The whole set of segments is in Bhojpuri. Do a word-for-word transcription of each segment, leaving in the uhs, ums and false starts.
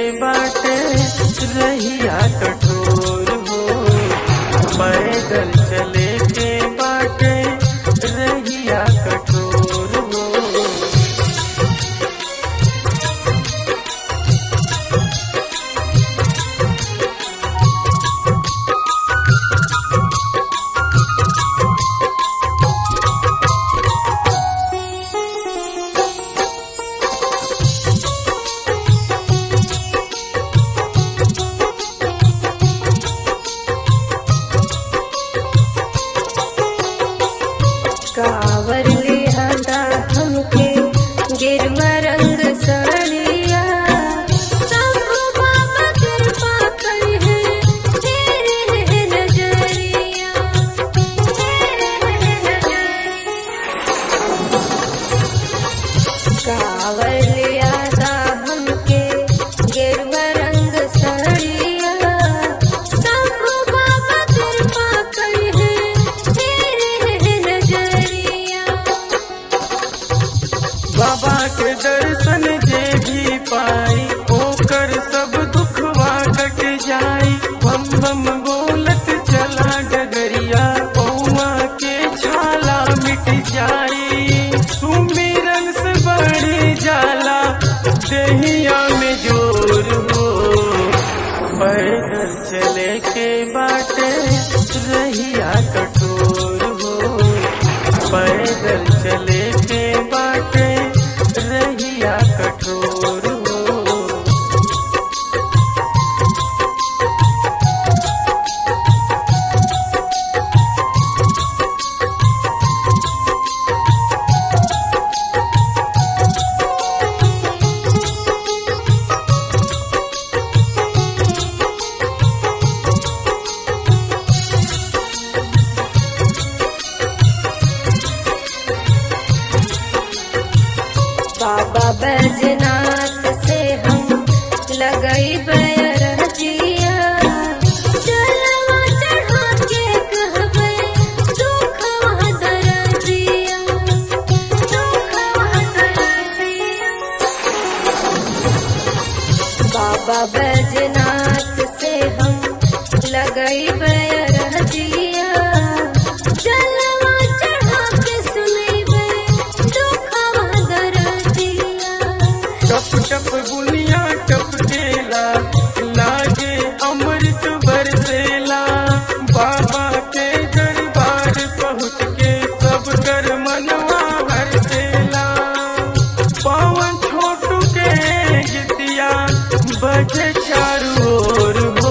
बाटे रहिया कठोर हो, पैदल चले के बाटे रहिया कठोर हो। कावर ले आदा हमके गिरवा रंग साड़िया, सब बाबा कृपा कर है तेरे है नजरिया, तेरे है नजरिया। कावर ले आदा हमके गिरवा रंग साड़िया, सब बाबा कृपा कर है बाबा के दर्शन जे भी पाई ओकर सब दुखवा कट जाई। बम बम बोलत चला डगरिया पौआ के छाला मिट जाई। सुमिरन से बढ़ी जाला देहिया में जोर हो, पैदल चले के बाटे रहिया कठोर हो, पैदल चले के बाटे रहिया कठोर हो। बाबा बैजनाथ से हम लगई बैरजिया, चलवा चढ़ा के कहबे दुखवा दर्दिया, दुखवा दर्दिया। बाबा बैजनाथ से हम लगई बैरजिया, चलवा चढ़ा के सुनैबे दुखवा दर्दिया। टप टप बुनिया टपकेला लागे अमृत बरसेला, बाबा के दरबार पहुँच के सब कर मनवा हरसेला। पवन छोटू के गीतिया बजे चारू ओर हो,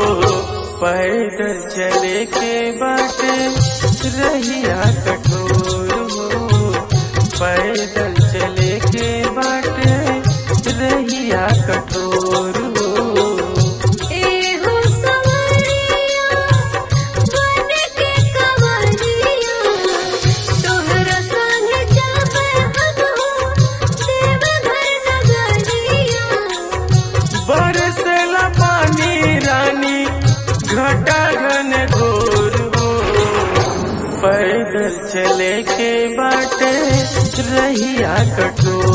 पैदल चले के बाटे रहिया कठोर हो, पैदल चले के बाटे रहिया कठोर हो। एहो सवरिया बन के कवरिया, तोहरा संगे जाबे हम देवघर नगरिया। बरसेला पानी रानी घटा घन घोर हो, पैदल चले के बाटे रहिया कठोर